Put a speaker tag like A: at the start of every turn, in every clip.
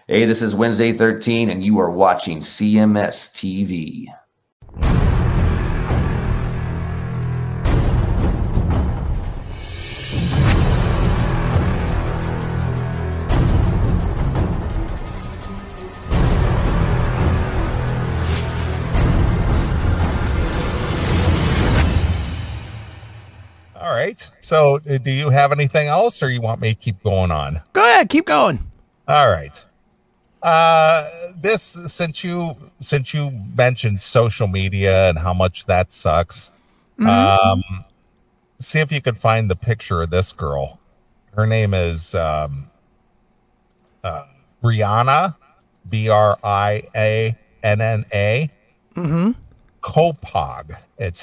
A: Hey, this is Wednesday 13, and you are watching CMS TV.
B: All right. So do you have anything else, or you want me to keep going on?
C: Go ahead. Keep going.
B: All right. This, since you mentioned social media and how much that sucks, see if you could find the picture of this girl. Her name is Brianna, Brianna. Coppage. It's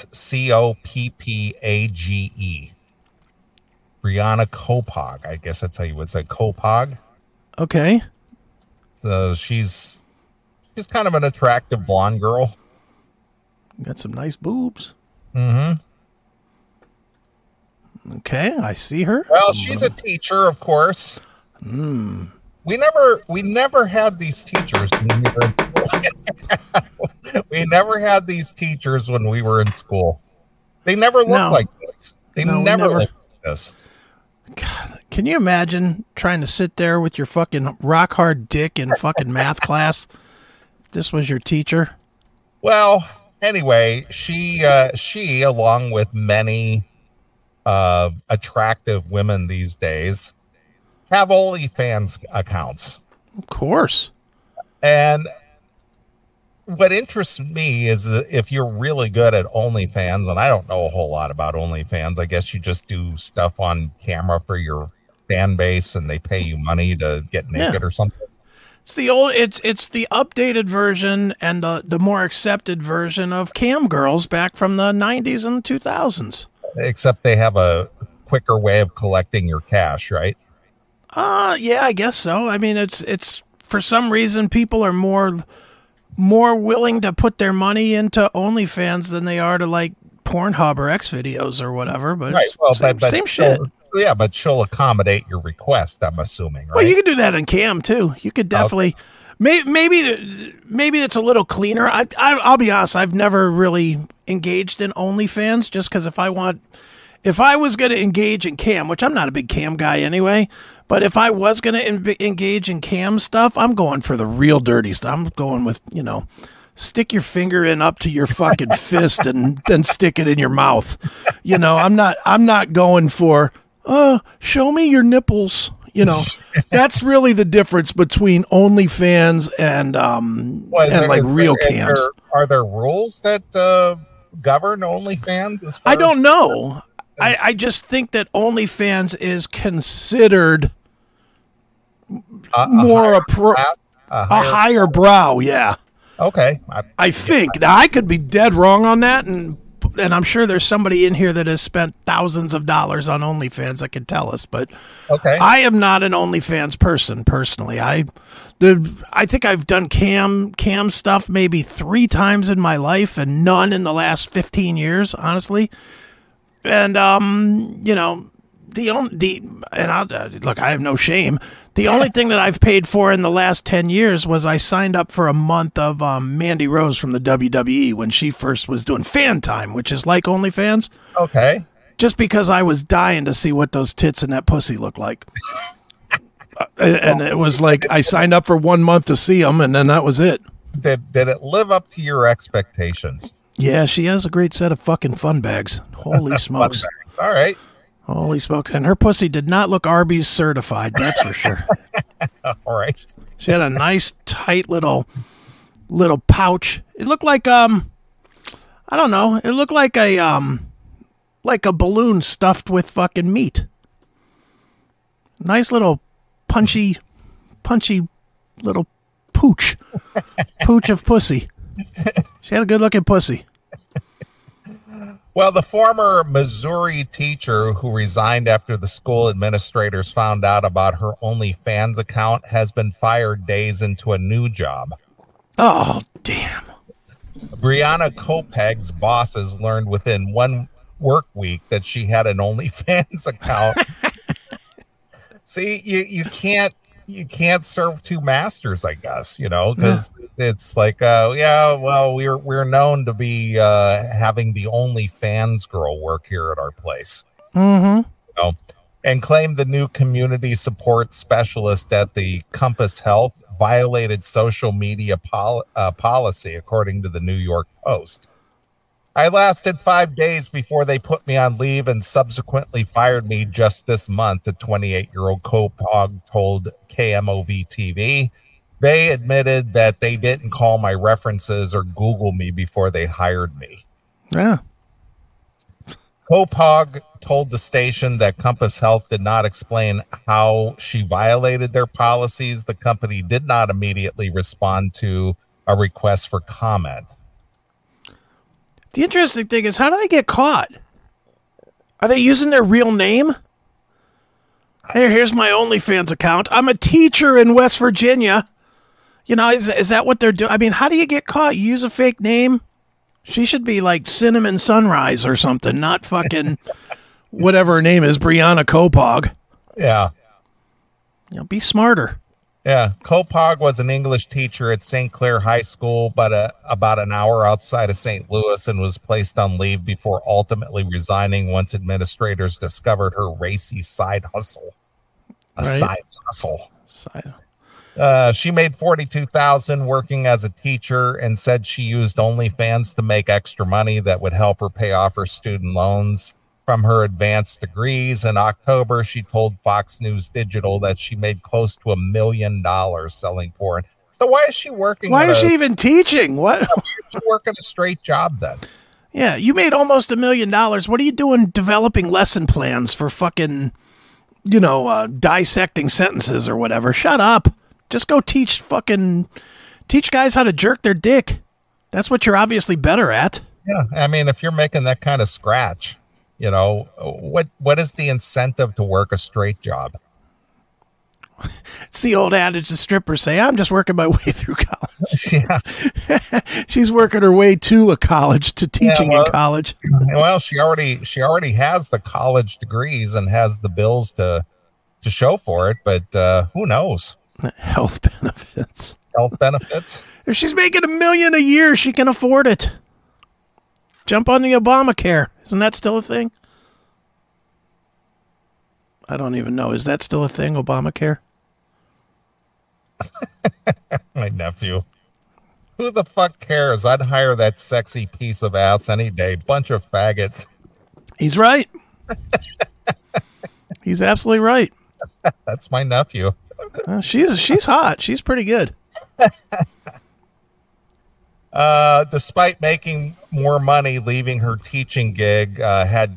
B: Coppage. Brianna Coppage. I guess that's how you would say Coppage.
C: Okay.
B: So she's kind of an attractive blonde girl.
C: Got some nice boobs.
B: Mm-hmm.
C: Okay, I see her.
B: Well, she's a teacher, of course. We never had these teachers when we were in school. We never had these teachers when we were in school. They never looked like this. They never looked like this.
C: God, can you imagine trying to sit there with your fucking rock hard dick in fucking math class? If this was your teacher.
B: Well, anyway, she along with many attractive women these days have OnlyFans accounts.
C: Of course.
B: And what interests me is if you're really good at OnlyFans, and I don't know a whole lot about OnlyFans. I guess you just do stuff on camera for your fan base and they pay you money to get naked or something.
C: It's the updated version and the more accepted version of cam girls back from the 90s and 2000s.
B: Except they have a quicker way of collecting your cash, right?
C: Yeah, I guess so. I mean, it's for some reason people are more willing to put their money into OnlyFans than they are to like Pornhub or X videos or whatever. But
B: right, well,
C: same shit.
B: Yeah, but she'll accommodate your request, I'm assuming, right?
C: Well, you can do that on cam too. You could definitely. Okay. Maybe it's a little cleaner. I'll be honest. I've never really engaged in OnlyFans just because if I was going to engage in cam, which I'm not a big cam guy anyway, but if I was going to engage in cam stuff, I'm going for the real dirty stuff. I'm going with, stick your finger in up to your fucking fist and then stick it in your mouth. I'm not going for, show me your nipples. That's really the difference between OnlyFans and real cams.
B: Are there rules that govern OnlyFans?
C: I don't know. I just think that OnlyFans is considered a higher brow. Yeah.
B: Okay.
C: I think. Now, I could be dead wrong on that, and I'm sure there's somebody in here that has spent thousands of dollars on OnlyFans that could tell us. But
B: okay,
C: I am not an OnlyFans person personally. I think I've done cam stuff maybe 3 times in my life, and none in the last 15 years, honestly. And look, I have no shame. The only thing that I've paid for in the last 10 years was I signed up for a month of Mandy Rose from the WWE when she first was doing Fan Time, which is like OnlyFans.
B: Okay.
C: Just because I was dying to see what those tits and that pussy look like. And it was like I signed up for 1 month to see them, and then that was it.
B: Did it live up to your expectations?
C: Yeah, she has a great set of fucking fun bags. Holy smokes.
B: All right.
C: Holy smokes. And her pussy did not look Arby's certified, that's for sure.
B: All right.
C: She had a nice, tight little pouch. It looked like, I don't know. It looked like a balloon stuffed with fucking meat. Nice little punchy little pooch. Pooch of pussy. She had a good looking pussy.
B: Well, the former Missouri teacher who resigned after the school administrators found out about her OnlyFans account has been fired days into a new job.
C: Oh, damn.
B: Brianna Coppage's bosses learned within 1 work week that she had an OnlyFans account. See, you can't you can't serve two masters, I guess, because it's like, yeah, well, we're known to be having the OnlyFans girl work here at our place.
C: Mm-hmm.
B: And claimed the new community support specialist at the Compass Health violated social media policy, according to the New York Post. I lasted 5 days before they put me on leave and subsequently fired me just this month, the 28-year-old Kopog told KMOV TV. They admitted that they didn't call my references or Google me before they hired me.
C: Yeah.
B: Kopog told the station that Compass Health did not explain how she violated their policies. The company did not immediately respond to a request for comment.
C: The interesting thing is, how do they get caught? Are they using their real name? Hey, here's my OnlyFans account. I'm a teacher in West Virginia. Is that what they're doing? I mean, how do you get caught? You use a fake name? She should be like Cinnamon Sunrise or something, not fucking whatever her name is, Brianna Kopog.
B: Yeah.
C: Be smarter.
B: Yeah. Kopog was an English teacher at St. Clair High School, but about an hour outside of St. Louis, and was placed on leave before ultimately resigning once administrators discovered her racy side hustle. Side hustle. She made $42,000 working as a teacher and said she used OnlyFans to make extra money that would help her pay off her student loans from her advanced degrees. In October, she told Fox News Digital that she made close to $1 million selling porn. So why is she working?
C: Why is she even teaching? What?
B: Why is she working a straight job then?
C: Yeah, you made almost $1 million. What are you doing developing lesson plans for fucking, dissecting sentences or whatever? Shut up. Just go teach guys how to jerk their dick. That's what you're obviously better at.
B: Yeah, I mean, if you're making that kind of scratch, what is the incentive to work a straight job?
C: It's the old adage the strippers say, I'm just working my way through college.
B: Yeah.
C: She's working her way to a college, to teaching in college.
B: Well, she already has the college degrees and has the bills to show for it, but who knows?
C: Health benefits. If she's making $1 million a year, she can afford it. Jump on the Obamacare. Isn't that still a thing? I don't even know. Is that still a thing, Obamacare?
B: My nephew. Who the fuck cares? I'd hire that sexy piece of ass any day. Bunch of faggots.
C: He's right. He's absolutely right.
B: That's my nephew.
C: She's hot. She's pretty good.
B: Despite making more money leaving her teaching gig, her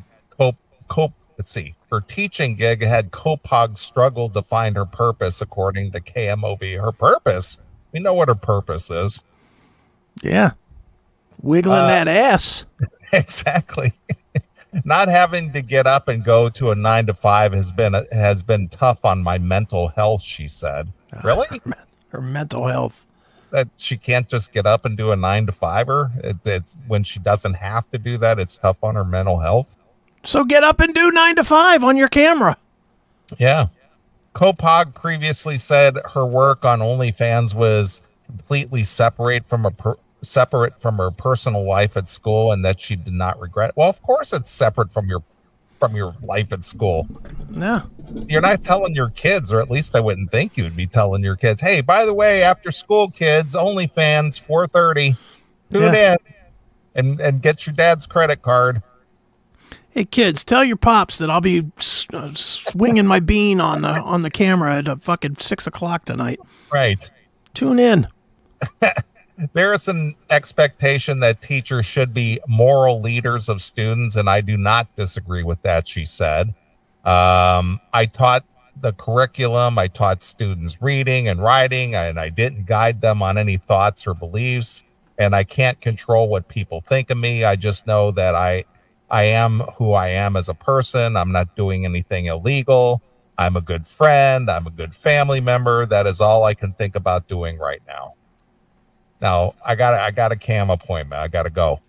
B: teaching gig had Kopog struggled to find her purpose, according to KMOV. Her purpose? We know what her purpose is.
C: Yeah. Wiggling that ass.
B: Exactly. Not having to get up and go to a 9-to-5 has been tough on my mental health, she said. Really?
C: Her mental health.
B: That she can't just get up and do a 9-to-5er. It's when she doesn't have to do that, it's tough on her mental health.
C: So get up and do 9-to-5 on your camera.
B: Yeah. Kopog previously said her work on OnlyFans was completely separate from her personal life at school, and that she did not regret it. Well, of course it's separate from your life at school.
C: Yeah.
B: You're not telling your kids, or at least I wouldn't think you'd be telling your kids, hey, by the way, after school, kids, OnlyFans, 4:30, tune in and get your dad's credit card.
C: Hey, kids, tell your pops that I'll be swinging my bean on the camera at fucking 6 o'clock tonight.
B: Right.
C: Tune in.
B: There is an expectation that teachers should be moral leaders of students, and I do not disagree with that, she said. I taught the curriculum. I taught students reading and writing, and I didn't guide them on any thoughts or beliefs, and I can't control what people think of me. I just know that I am who I am as a person. I'm not doing anything illegal. I'm a good friend. I'm a good family member. That is all I can think about doing right now. Now, I got a cam appointment. I got to go.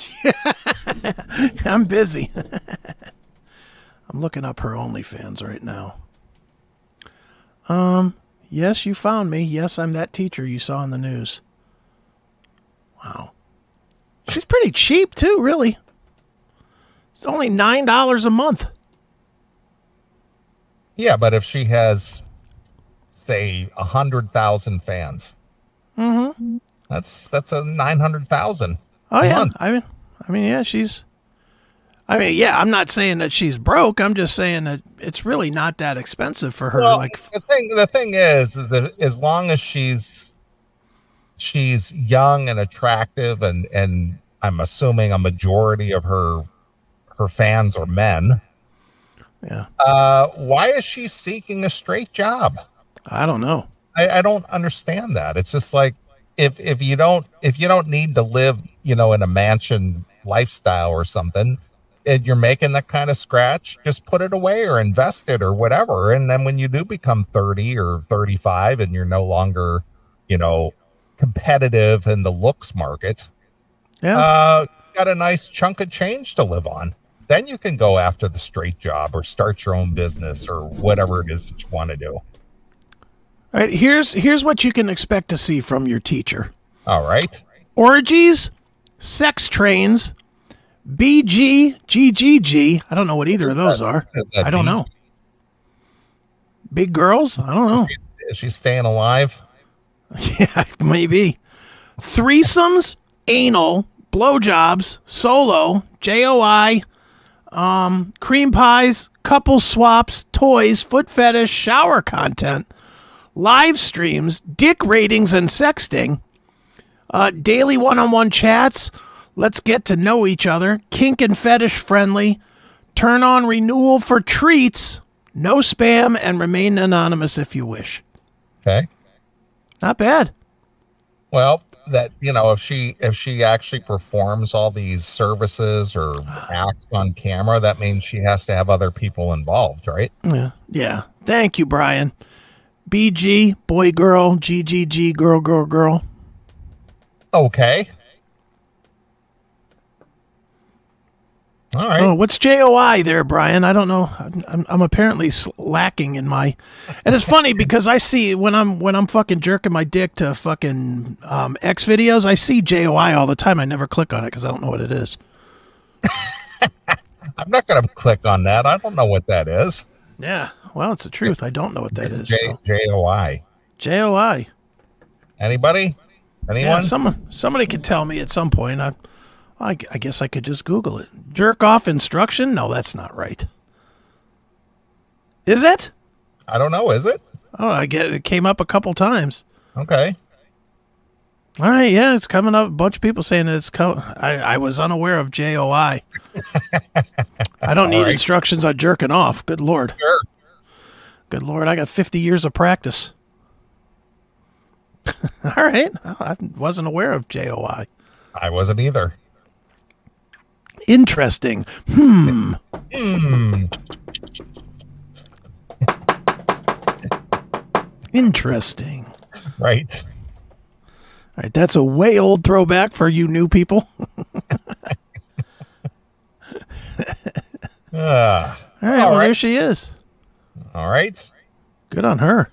C: I'm busy. I'm looking up her OnlyFans right now. Yes, you found me. Yes, I'm that teacher you saw in the news. Wow. She's pretty cheap, too, really. It's only $9 a month.
B: Yeah, but if she has, say, 100,000 fans, that's a 900,000.
C: Oh, yeah.
B: month.
C: I mean, yeah, she's... I mean, yeah, I'm not saying that she's broke. I'm just saying that it's really not that expensive for her.
B: Well,
C: Like,
B: the thing is that as long as she's young and attractive, and I'm assuming a majority of her fans are men.
C: yeah,
B: Why is she seeking a straight job?
C: I don't know.
B: I don't understand that. It's just like if you don't need to live, in a mansion lifestyle or something, and you're making that kind of scratch, just put it away or invest it or whatever. And then when you do become 30 or 35 and you're no longer, competitive in the looks market, got a nice chunk of change to live on. Then you can go after the straight job or start your own business or whatever it is that you want to do.
C: All right, here's what you can expect to see from your teacher.
B: All right.
C: Orgies, sex trains, BG, GGG. I don't know what either of those are. I don't know. Big girls? I don't know.
B: Is she staying alive?
C: Yeah, maybe. Threesomes, anal, blowjobs, solo, JOI, cream pies, couple swaps, toys, foot fetish, shower content, live streams, dick ratings and sexting, daily one-on-one chats, let's get to know each other, kink and fetish friendly, turn on renewal for treats, no spam, and remain anonymous if you wish.
B: Okay.
C: Not bad.
B: Well, that, if she actually performs all these services or acts on camera, that means she has to have other people involved, right?
C: Yeah. Thank you, Brian. BG, boy, girl, GGG, girl, girl, girl.
B: Okay. All right.
C: Oh, what's JOI there, Brian? I don't know. I'm apparently lacking in my. And it's funny because I see when I'm fucking jerking my dick to fucking X videos, I see JOI all the time. I never click on it because I don't know what it is.
B: I'm not going to click on that. I don't know what that is.
C: Yeah. Well, it's the truth. I don't know what that is.
B: JOI.
C: JOI.
B: Anybody? Anyone?
C: Yeah, somebody could tell me at some point. I guess I could just Google it. Jerk off instruction? No, that's not right. Is it?
B: I don't know. Is it?
C: Oh, I get it. It came up a couple times.
B: Okay.
C: All right. Yeah, it's coming up. A bunch of people saying it's I was unaware of JOI. I don't need instructions on jerking off. Good Lord.
B: Sure.
C: Good Lord. I got 50 years of practice. All right. Well, I wasn't aware of JOI.
B: I wasn't either.
C: Interesting. Interesting.
B: Right.
C: All right, that's a way old throwback for you new people. All right, well, there she is.
B: All right.
C: Good on her.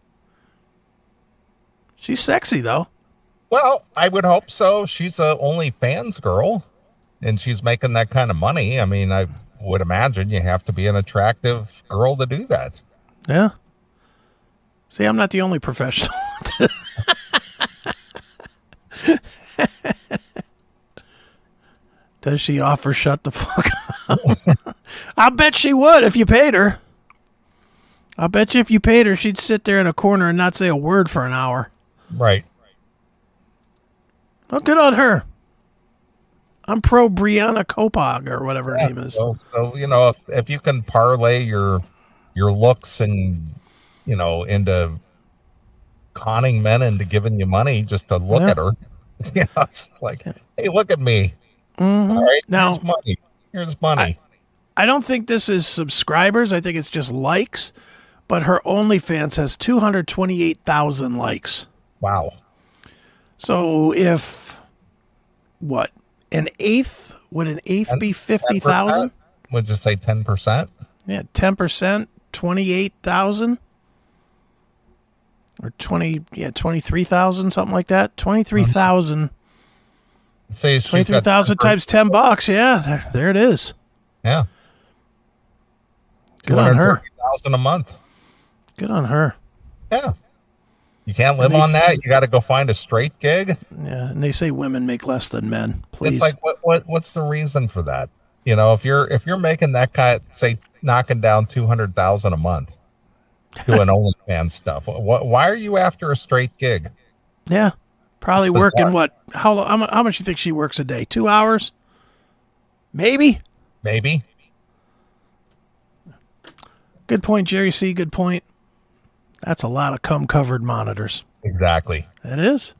C: She's sexy, though.
B: Well, I would hope so. She's a OnlyFans girl, and she's making that kind of money. I mean, I would imagine you have to be an attractive girl to do that.
C: Yeah. See, I'm not the only professional. Does she offer shut the fuck up? I bet she would if you paid her. I bet you if you paid her, she'd sit there in a corner and not say a word for an hour.
B: Right.
C: Well, good on her. I'm pro Brianna Kopog or whatever her name is.
B: So if you can parlay your looks and into conning men into giving you money just to look at her, it's just like, hey, look at me.
C: Mm-hmm.
B: All right,
C: now,
B: here's money. Here's money.
C: I don't think this is subscribers. I think it's just likes. But her OnlyFans has 228,000 likes.
B: Wow.
C: So if would an eighth be 50,000?
B: Would you say 10%?
C: Yeah, 10%, 28,000. or 23,000, something like that. 23,000.
B: Say she's got
C: 23,000 times $10. Yeah, there it is.
B: Yeah.
C: Good on her.
B: $230,000 a month.
C: Good on her.
B: Yeah. You can't live on that. You got to go find a straight gig.
C: Yeah, and they say women make less than men. Please.
B: It's like what's the reason for that? You know, if you're making that kind, say knocking down 200,000 a month doing OnlyFans stuff, why are you after a straight gig?
C: Yeah, probably working what? How much you think she works a day? 2 hours? Maybe. Good point, Jerry C. Good point. That's a lot of cum-covered monitors. Exactly. It is.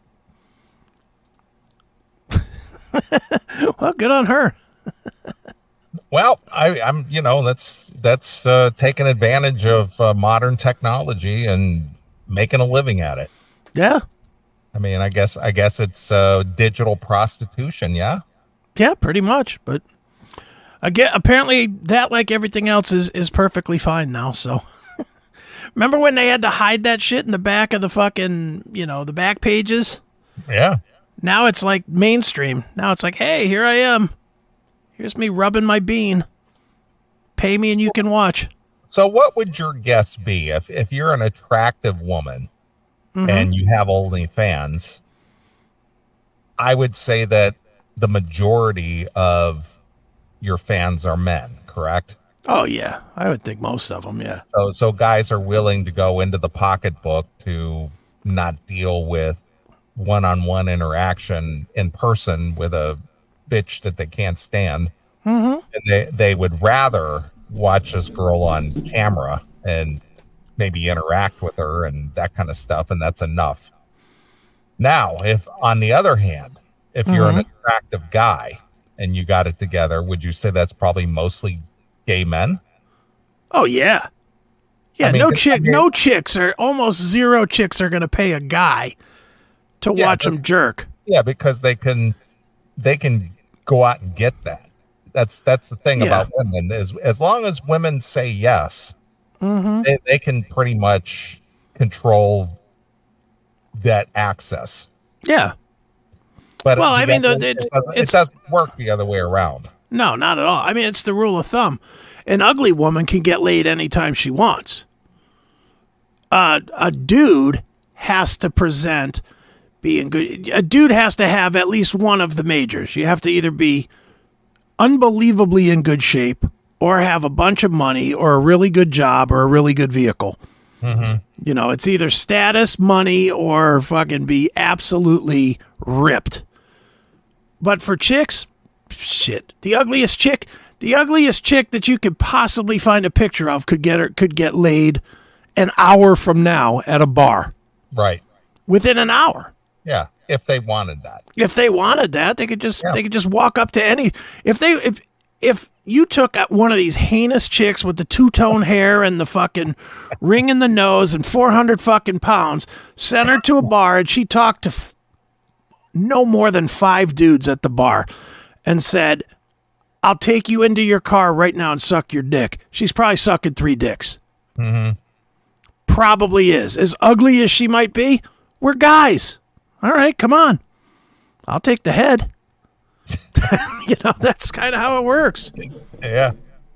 C: Well, good on her.
B: Well, I'm that's taking advantage of modern technology and making a living at it.
C: Yeah.
B: I mean, I guess it's digital prostitution. Yeah.
C: Yeah, pretty much. But again, apparently that, like everything else, is perfectly fine now. So remember when they had to hide that shit in the back of the fucking, the back pages?
B: Yeah.
C: Now it's like mainstream. Now it's like, hey, here I am. Here's me rubbing my bean. Pay me and you can watch.
B: So what would your guess be if you're an attractive woman and you have OnlyFans? I would say that the majority of your fans are men, correct?
C: Oh, yeah. I would think most of them, yeah.
B: So guys are willing to go into the pocketbook to not deal with one-on-one interaction in person with a bitch that they can't stand. And they would rather watch this girl on camera and maybe interact with her and that kind of stuff, and that's enough. Now, if on the other hand, if you're an attractive guy and you got it together, would you say that's probably mostly gay men?
C: Oh, yeah. Yeah, I mean, no chicks are, almost zero chicks are going to pay a guy to watch him jerk.
B: Yeah, because they can go out and get that. That's the thing about women, is as long as women say yes, they can pretty much control that access.
C: Yeah.
B: But
C: well, I mean,
B: it doesn't work the other way around.
C: No, not at all. I mean, it's the rule of thumb. An ugly woman can get laid anytime she wants. A dude has to present being good. A dude has to have at least one of the majors. You have to either be unbelievably in good shape or have a bunch of money or a really good job or a really good vehicle. It's either status, money, or fucking be absolutely ripped. But for chicks, shit, the ugliest chick that you could possibly find a picture of could get laid an hour from now at a bar.
B: Right.
C: Within an hour.
B: Yeah, if they wanted that.
C: If they wanted that, they could just walk up to any. If you took one of these heinous chicks with the two-tone hair and the fucking ring in the nose and 400 fucking pounds, sent her to a bar and she talked to no more than 5 dudes at the bar and said, I'll take you into your car right now and suck your dick. She's probably sucking 3 dicks. Probably is. As ugly as she might be, we're guys. All right, come on. I'll take the head. That's kind of how it works.
B: Yeah.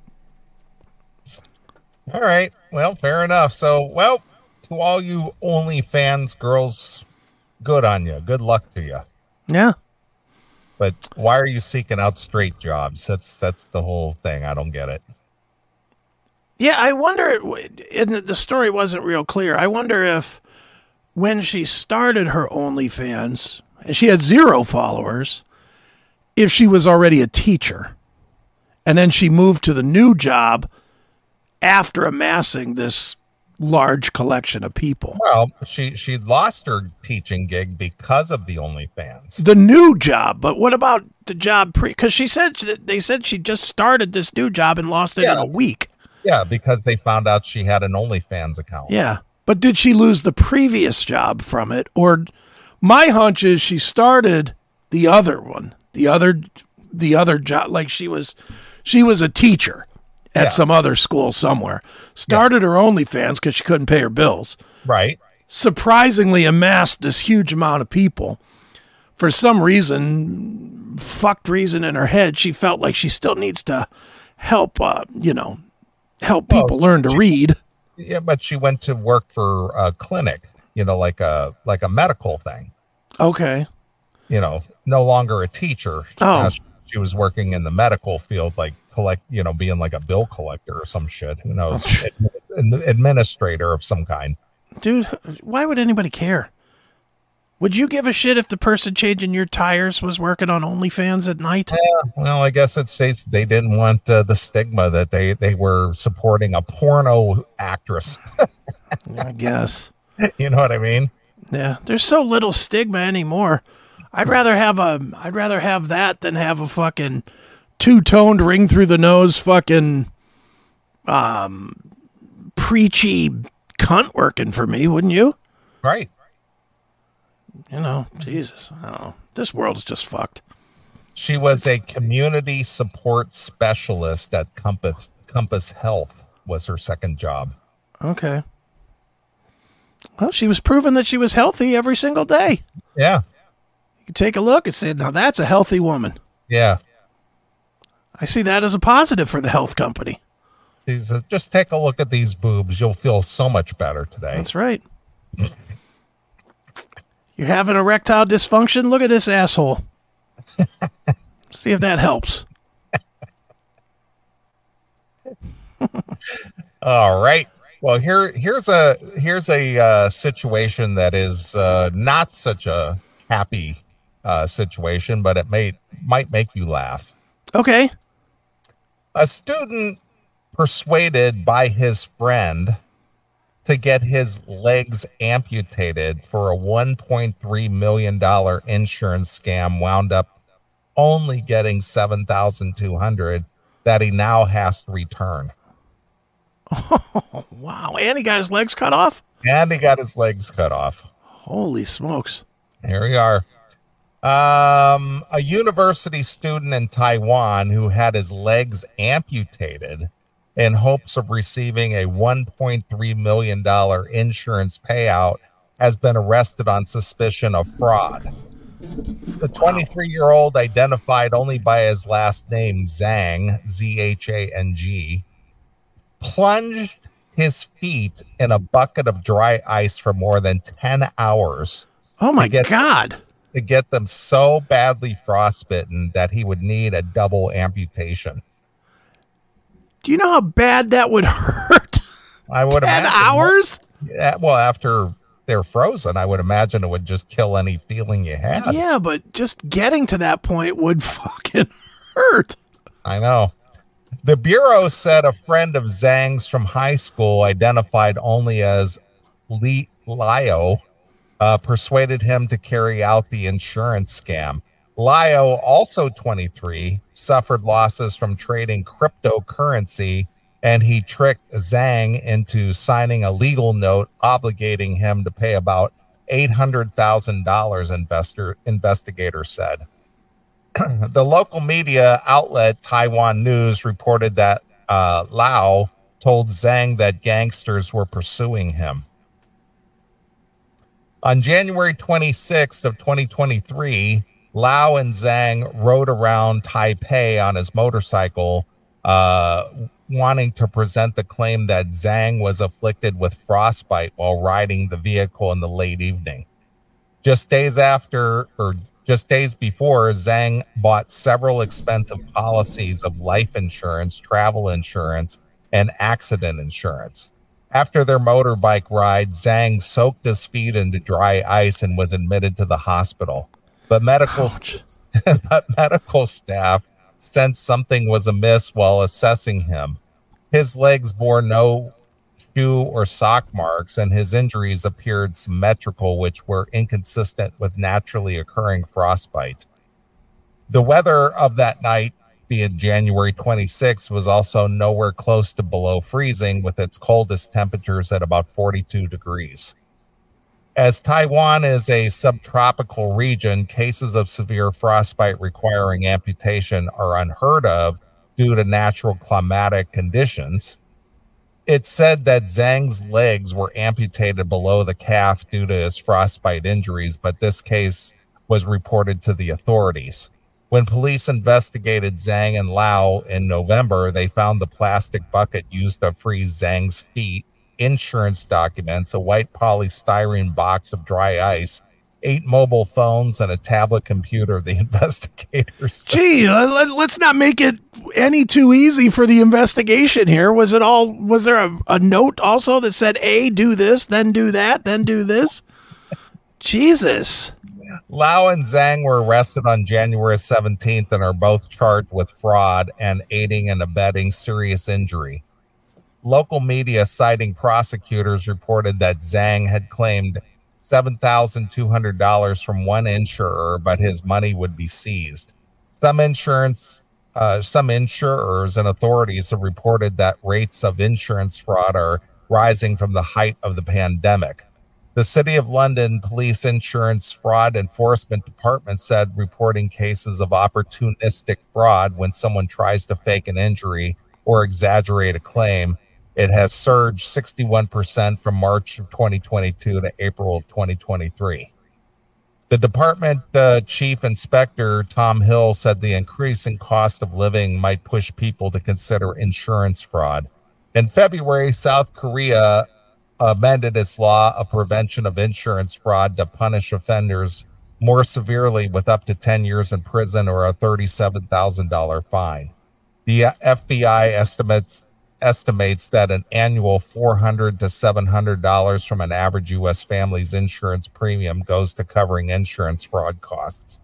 B: All right. Well, fair enough. So, to all you OnlyFans girls, good on you. Good luck to you.
C: Yeah.
B: But why are you seeking out straight jobs? That's the whole thing. I don't get it.
C: Yeah, I wonder, and the story wasn't real clear. I wonder if when she started her OnlyFans, and she had 0 followers, if she was already a teacher. And then she moved to the new job after amassing this large collection of people.
B: Well, she lost her teaching gig because of the OnlyFans.
C: The new job, but what about the job because they said she just started this new job and lost it in a week.
B: Yeah, because they found out she had an OnlyFans account.
C: Yeah, but did she lose the previous job from it? Or my hunch is she started the other one, the other job, like she was a teacher at some other school somewhere. Started her OnlyFans because she couldn't pay her bills.
B: Right.
C: surprisingly amassed this huge amount of people. For some reason, fucked reason in her head, she felt like she still needs to help, help people learn to read.
B: Yeah, but she went to work for a clinic, like a medical thing.
C: Okay.
B: No longer a teacher.
C: Oh.
B: She was working in the medical field, like being like a bill collector or some shit. Who knows? Administrator of some kind.
C: Dude, why would anybody care? Would you give a shit if the person changing your tires was working on OnlyFans at night?
B: Yeah, well, I guess it states they didn't want the stigma that they were supporting a porno actress.
C: I guess.
B: You know what I mean?
C: Yeah, there's so little stigma anymore. I'd rather have that than have a fucking two-toned ring through the nose fucking preachy cunt working for me, wouldn't you?
B: Right.
C: Jesus, I don't know. This world's just fucked.
B: She was a community support specialist at Compass Health was her second job.
C: Okay. Well, she was proving that she was healthy every single day.
B: Yeah.
C: You could take a look and say, now that's a healthy woman.
B: Yeah.
C: I see that as a positive for the health company.
B: She says, just take a look at these boobs. You'll feel so much better today.
C: That's right. You're having erectile dysfunction? Look at this asshole. See if that helps.
B: All right. Well, here's a situation that is not such a happy situation, but it might make you laugh.
C: Okay.
B: A student persuaded by his friend to get his legs amputated for a $1.3 million insurance scam wound up only getting $7,200 that he now has to return.
C: Oh, wow. And he got his legs cut off?
B: And he got his legs cut off.
C: Holy smokes.
B: Here we are. A university student in Taiwan who had his legs amputated in hopes of receiving a $1.3 million insurance payout has been arrested on suspicion of fraud. The 23-year-old, identified only by his last name, Zhang, Z-H-A-N-G, plunged his feet in a bucket of dry ice for more than 10 hours.
C: Oh, my God.
B: To get them so badly frostbitten that he would need a double amputation.
C: Do you know how bad that would hurt?
B: I would
C: 10
B: imagine.
C: hours?
B: Yeah, well, after they're frozen, I would imagine it would just kill any feeling you had.
C: Yeah, but just getting to that point would fucking hurt.
B: I know. The Bureau said a friend of Zhang's from high school, identified only as Lio, persuaded him to carry out the insurance scam. Lio, also 23, suffered losses from trading cryptocurrency, and he tricked Zhang into signing a legal note obligating him to pay about $800,000, investigators said. The local media outlet Taiwan News reported that Lao told Zhang that gangsters were pursuing him. On January 26th of 2023, Lao and Zhang rode around Taipei on his motorcycle, wanting to present the claim that Zhang was afflicted with frostbite while riding the vehicle in the late evening. Just days before, Zhang bought several expensive policies of life insurance, travel insurance, and accident insurance. After their motorbike ride, Zhang soaked his feet into dry ice and was admitted to the hospital. But medical staff sensed something was amiss while assessing him. His legs bore no shoe or sock marks, and his injuries appeared symmetrical, which were inconsistent with naturally occurring frostbite. The weather of that night, being January 26, was also nowhere close to below freezing, with its coldest temperatures at about 42 degrees. As Taiwan is a subtropical region, cases of severe frostbite requiring amputation are unheard of due to natural climatic conditions. It said that Zhang's legs were amputated below the calf due to his frostbite injuries, but this case was reported to the authorities. When police investigated Zhang and Lau in November, they found the plastic bucket used to freeze Zhang's feet, insurance documents, a white polystyrene box of dry ice, 8 mobile phones, and a tablet computer. The investigators said.
C: Gee, let's not make it any too easy for the investigation here. Was there a note also that said, A, do this, then do that, then do this? Jesus.
B: Lau and Zhang were arrested on January 17th and are both charged with fraud and aiding and abetting serious injury. Local media citing prosecutors reported that Zhang had claimed $7,200 from one insurer, but his money would be seized. Some insurers and authorities have reported that rates of insurance fraud are rising from the height of the pandemic. The City of London Police Insurance Fraud Enforcement Department said reporting cases of opportunistic fraud when someone tries to fake an injury or exaggerate a claim. It has surged 61% from March of 2022 to April of 2023. The department chief inspector, Tom Hill, said the increasing cost of living might push people to consider insurance fraud. In February, South Korea amended its law of prevention of insurance fraud to punish offenders more severely with up to 10 years in prison or a $37,000 fine. The FBI estimates that an annual $400 to $700 from an average U.S. family's insurance premium goes to covering insurance fraud costs.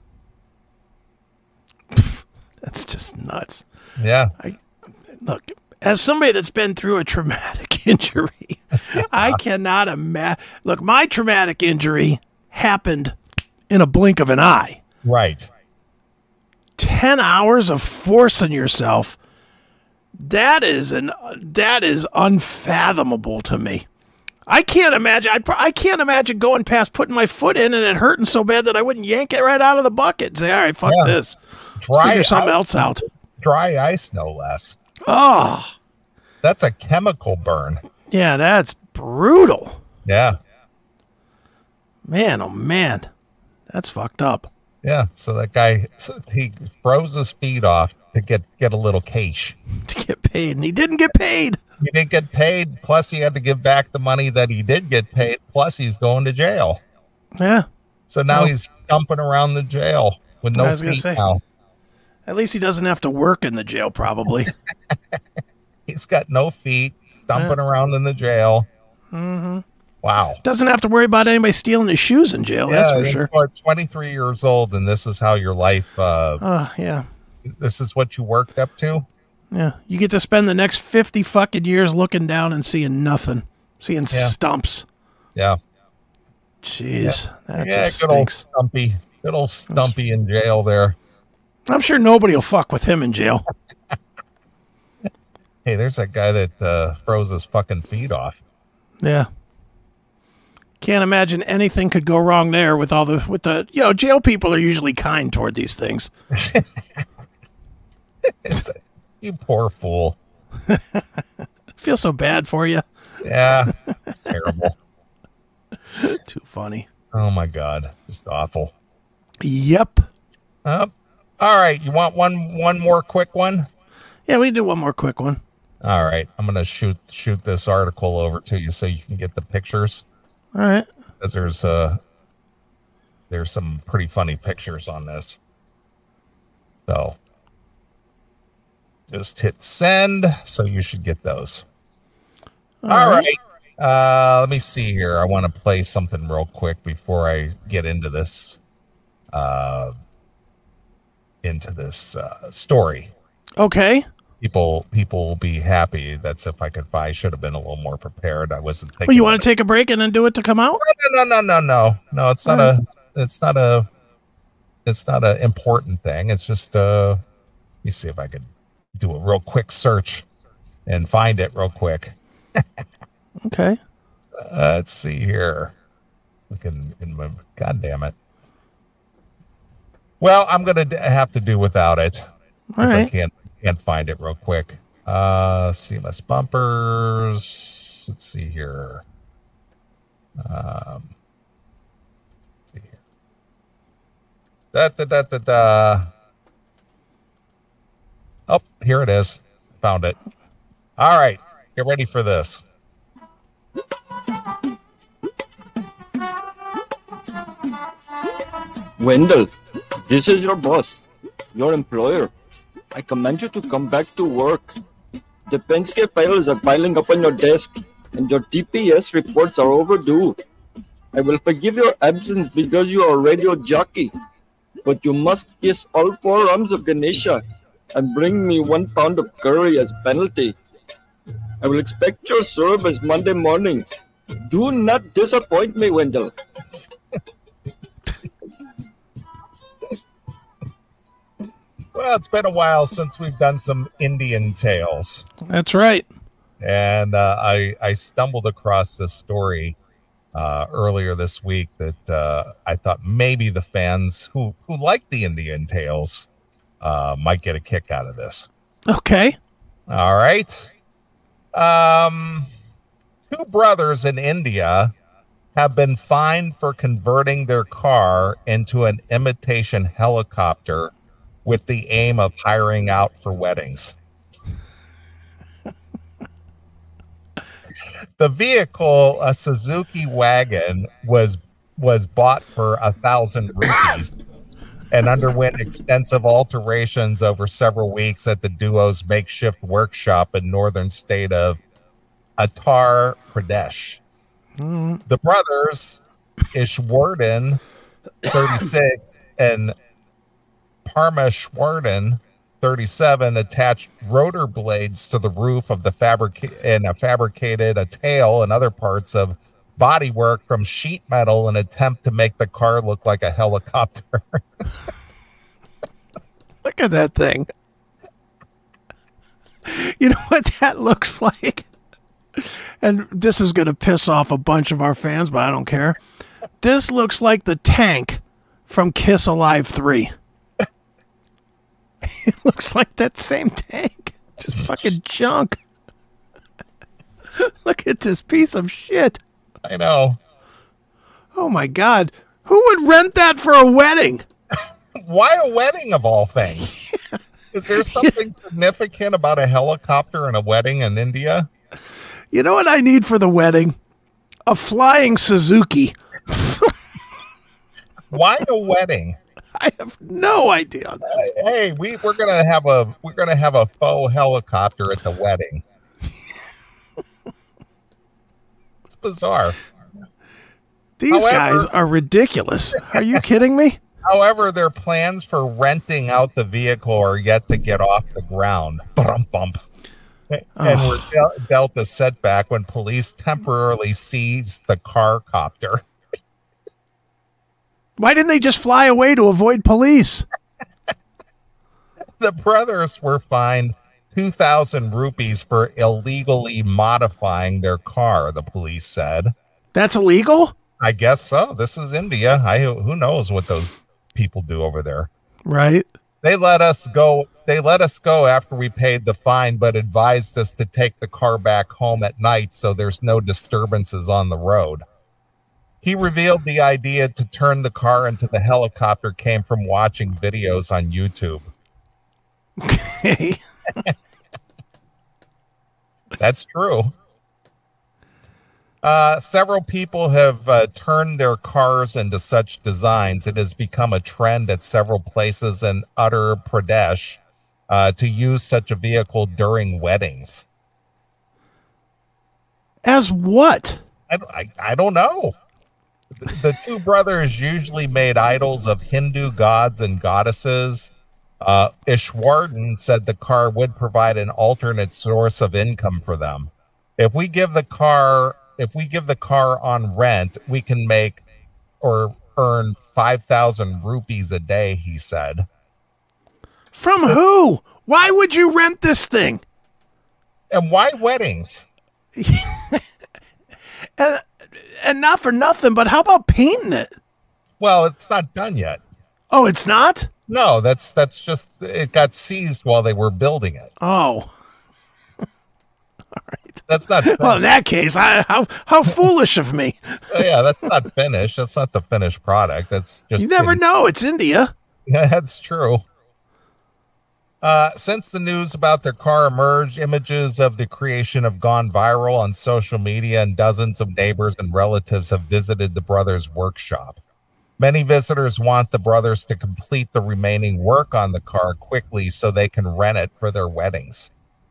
C: That's just nuts.
B: Yeah.
C: Look, as somebody that's been through a traumatic injury, I cannot imagine. Look, my traumatic injury happened in a blink of an eye.
B: Right.
C: 10 hours of forcing yourself. That is unfathomable to me. I can't imagine. I can't imagine going past putting my foot in and it hurting so bad that I wouldn't yank it right out of the bucket and say, all right, fuck this. Let's figure something else out.
B: Dry ice, no less.
C: Oh,
B: that's a chemical burn.
C: Yeah, that's brutal.
B: Yeah.
C: Man, oh man. That's fucked up.
B: Yeah, so that guy, he froze his feet off to get a little cash.
C: To get paid, and he didn't get paid.
B: He didn't get paid, plus he had to give back the money that he did get paid, plus he's going to jail.
C: Yeah.
B: So now he's stumping around the jail with no feet now.
C: At least he doesn't have to work in the jail, probably.
B: He's got no feet, stumping around in the jail.
C: Mm-hmm.
B: Wow.
C: Doesn't have to worry about anybody stealing his shoes in jail, that's for sure.
B: You're 23 years old, and this is how your life...
C: yeah.
B: This is what you worked up to?
C: Yeah. You get to spend the next 50 fucking years looking down and seeing nothing. Seeing stumps.
B: Yeah.
C: Jeez.
B: Yeah, good old Stumpy in jail there.
C: I'm sure nobody will fuck with him in jail.
B: Hey, there's that guy that froze his fucking feet off.
C: Yeah. Can't imagine anything could go wrong there with the jail people are usually kind toward these things.
B: You poor fool.
C: I feel so bad for you.
B: Yeah, it's terrible.
C: Too funny.
B: Oh my God, just awful.
C: Yep.
B: All right, you want one more quick one?
C: Yeah, we can do one more quick one.
B: All right, I'm gonna shoot this article over to you so you can get the pictures.
C: All right.
B: Because there's some pretty funny pictures on this. So just hit send, so you should get those. All right. Let me see here. I want to play something real quick before I get into this story. Okay. People will be happy. That's if I should have been a little more prepared. I wasn't thinking.
C: Well, you want to take a break and then do it to come out?
B: No. It's not a important thing. It's just let me see if I could do a real quick search and find it real quick.
C: Okay.
B: Let's see here. God damn it. Well, I'm gonna have to do without it.
C: All right.
B: I can't find it real quick. CMS bumpers. Let's see here. See here. Oh, here it is. Found it. All right. Get ready for this.
D: Wendell, this is your boss, your employer. I command you to come back to work. The Penske files are piling up on your desk, and your TPS reports are overdue. I will forgive your absence because you are a radio jockey, but you must kiss all 4 arms of Ganesha and bring me 1 pound of curry as penalty. I will expect your service Monday morning. Do not disappoint me, Wendell.
B: Well, it's been a while since we've done some Indian tales.
C: That's right.
B: And I stumbled across this story earlier this week that I thought maybe the fans who like the Indian tales might get a kick out of this.
C: Okay.
B: All right. 2 brothers in India have been fined for converting their car into an imitation helicopter with the aim of hiring out for weddings. The vehicle, a Suzuki wagon, was bought for 1,000 rupees and underwent extensive alterations over several weeks at the duo's makeshift workshop in northern state of Uttar Pradesh. The brothers, Ishwardhan, 36, and Parmeshwardhan, 37, attached rotor blades to the roof of the fabricated a tail and other parts of bodywork from sheet metal in an attempt to make the car look like a helicopter.
C: Look at that thing. You know what that looks like? And this is going to piss off a bunch of our fans, but I don't care. This looks like the tank from Kiss Alive 3. It looks like that same tank. Just fucking junk. Look at this piece of shit.
B: I know.
C: Oh my God. Who would rent that for a wedding?
B: Why a wedding of all things? Is there something significant about a helicopter and a wedding in India?
C: You know what I need for the wedding? A flying Suzuki.
B: Why a wedding?
C: I have no idea.
B: Hey, we're gonna have a faux helicopter at the wedding. It's bizarre.
C: These guys are ridiculous. Are you kidding me?
B: However, their plans for renting out the vehicle are yet to get off the ground. Bump. And were dealt a setback when police temporarily seized the car copter.
C: Why didn't they just fly away to avoid police?
B: The brothers were fined 2,000 rupees for illegally modifying their car, the police said.
C: That's illegal?
B: I guess so. This is India. Who knows what those people do over there?
C: Right.
B: They let us go after we paid the fine, but advised us to take the car back home at night so there's no disturbances on the road. He revealed the idea to turn the car into the helicopter came from watching videos on YouTube.
C: Okay.
B: That's true. Several people have turned their cars into such designs. It has become a trend at several places in Uttar Pradesh to use such a vehicle during weddings.
C: As what?
B: I don't know. The 2 brothers usually made idols of Hindu gods and goddesses. Ishwardhan said the car would provide an alternate source of income for them. If we give the car on rent, we can make or earn 5,000 rupees a day, he said.
C: From who? Why would you rent this thing?
B: And why weddings?
C: And not for nothing, but how about painting it?
B: Well, it's not done yet.
C: Oh, it's not?
B: No, that's just it got seized while they were building it.
C: Oh.
B: That's not.
C: Well, in that case, how foolish of me.
B: Yeah, that's not finished. That's not the finished product. That's just.
C: You never know. It's India.
B: Yeah, that's true. Since the news about their car emerged, images of the creation have gone viral on social media, and dozens of neighbors and relatives have visited the brothers' workshop. Many visitors want the brothers to complete the remaining work on the car quickly so they can rent it for their weddings.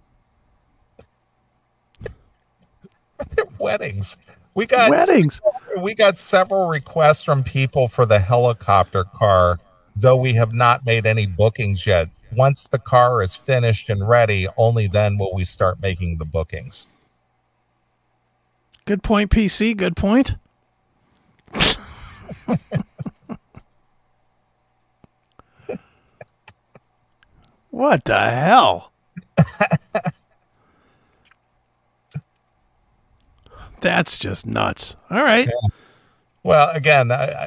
B: Weddings. We got several requests from people for the helicopter car, though we have not made any bookings yet. Once the car is finished and ready, only then will we start making the bookings.
C: Good point, PC. Good point. What the hell? That's just nuts. All right.
B: Yeah. Well, again,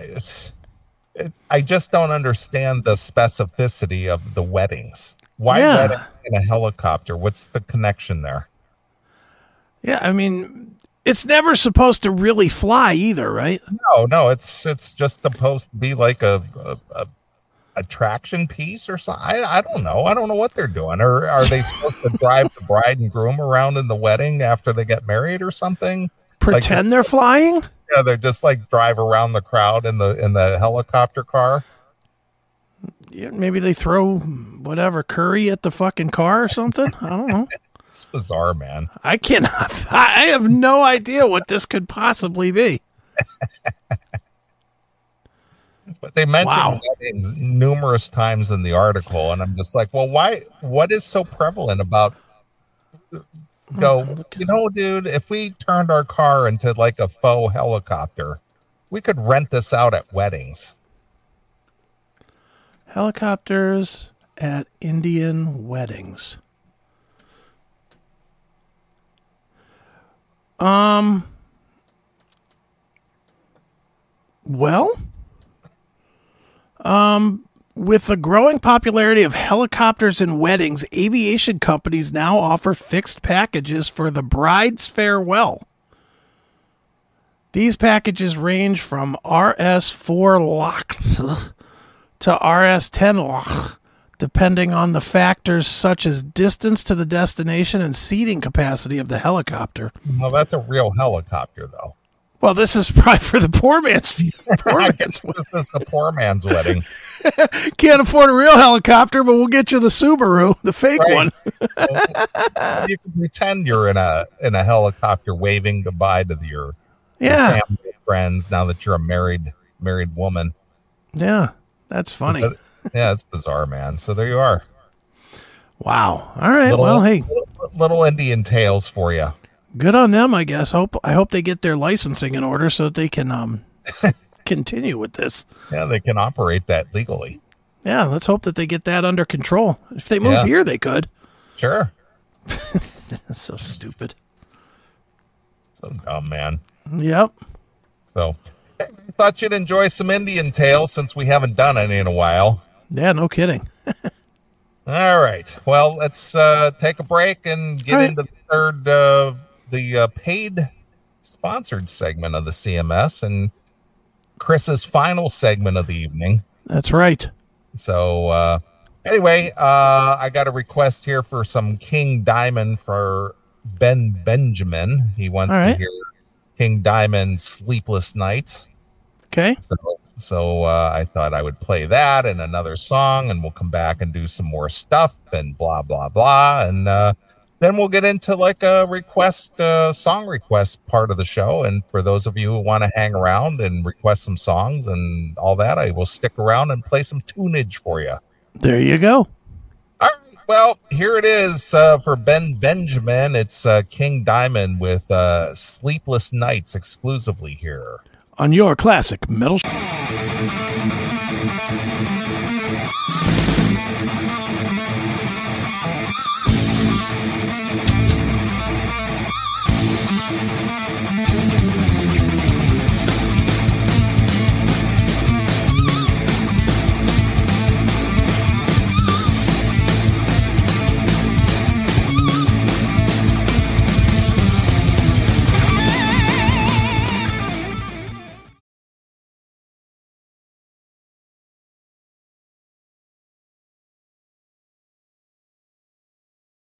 B: I just don't understand the specificity of the weddings. Why wedding in a helicopter? What's the connection there?
C: Yeah, I mean, it's never supposed to really fly either, right?
B: No, it's just supposed to be like a attraction piece or something. I don't know. I don't know what they're doing. Or are they supposed to drive the bride and groom around in the wedding after they get married or something?
C: Pretend they're flying?
B: Yeah, they're just like drive around the crowd in the helicopter car.
C: Yeah, maybe they throw whatever curry at the fucking car or something. I don't know.
B: It's bizarre, man.
C: I have no idea what this could possibly be.
B: But they mentioned weddings numerous times in the article, and I'm just like, well, why? What is so prevalent about? Dude, if we turned our car into like a faux helicopter, we could rent this out at weddings.
C: Helicopters at Indian weddings. With the growing popularity of helicopters in weddings, aviation companies now offer fixed packages for the bride's farewell. These packages range from RS4 lakh to RS10 lakh, depending on the factors such as distance to the destination and seating capacity of the helicopter.
B: Well, that's a real helicopter, though.
C: Well, this is probably for the poor man's wedding.
B: This is the poor man's wedding.
C: Can't afford a real helicopter, but we'll get you the Subaru, the fake one.
B: You can pretend you're in a helicopter waving goodbye to your family and friends now that you're a married woman.
C: Yeah, that's funny.
B: Yeah, it's bizarre, man. So there you are.
C: Wow. All right.
B: Little Indian tales for you.
C: Good on them, I guess. I hope they get their licensing in order so that they can continue with this.
B: Yeah, they can operate that legally.
C: Yeah, let's hope that they get that under control. If they move here, they could.
B: Sure.
C: So stupid.
B: So dumb, man.
C: Yep.
B: So I thought you'd enjoy some Indian tales since we haven't done any in a while.
C: Yeah, no kidding.
B: All right. Well, let's take a break and get into the third, the paid sponsored segment of the CMS and Chris's final segment of the evening.
C: That's right.
B: So anyway, I got a request here for some King Diamond for Ben Benjamin. He wants to hear King Diamond Sleepless Nights.
C: Okay.
B: So I thought I would play that and another song, and we'll come back and do some more stuff and blah, blah, blah. And then we'll get into like a song request part of the show. And for those of you who want to hang around and request some songs and all that, I will stick around and play some tunage for you.
C: There you go.
B: All right. Well, here it is for Ben Benjamin. It's King Diamond with Sleepless Nights exclusively here
C: on your classic metal.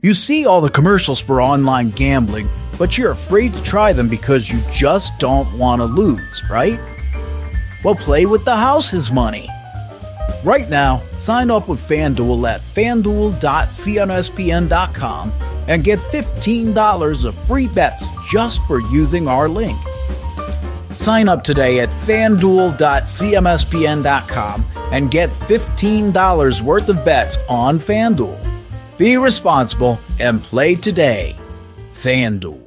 E: You see all the commercials for online gambling, but you're afraid to try them because you just don't want to lose, right? Well, play with the house's money. Right now, sign up with FanDuel at fanduel.cnspn.com and get $15 of free bets just for using our link. Sign up today at fanduel.cmspn.com and get $15 worth of bets on FanDuel. Be responsible and play today. FanDuel.